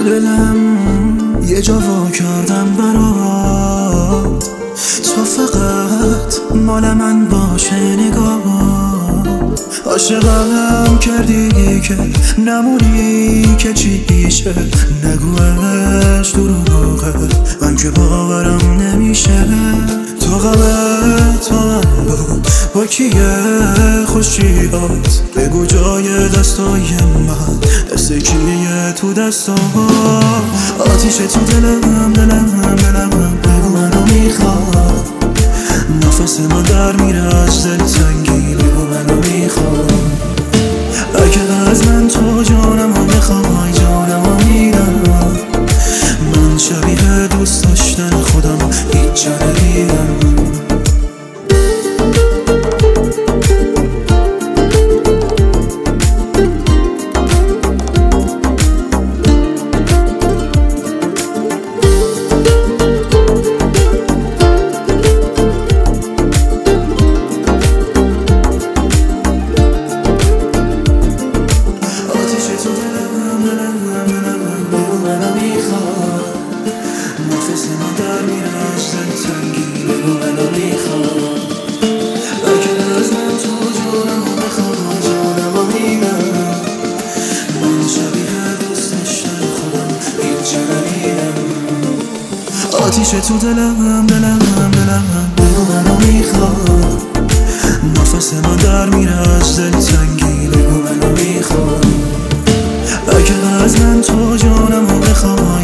دلم یه جا وا کردم برات، تو فقط مال من باشه نگاه. عاشقم کردی که نمونی که چی پیشه، نگوش دروغه من که باورم نمیشه. تو غمت با من بود با کیه خوشیات، بگو جای دستای من دست کیه تو دستام. آتیش تو دلم بگو منو میخواد، نفس من در میره از دل تنگی، بگو منو میخواد. اگه از من تو جانمو بخوای جانمو میدم، من شبیه دوست داشتن خودم هیچ جا ندیدم. نفس من در میره از دل تنگی، بگو منو میخواد. اگه از من تو جانمو بخوای جانمو میدم، من شبیه دوست داشتن خودم هیچ جا ندیدم. آتیش تو دلم بگو منو میخواد، نفس من در میره از دل تنگی، بگو منو میخواد. اگه از من تو جانمو بخوای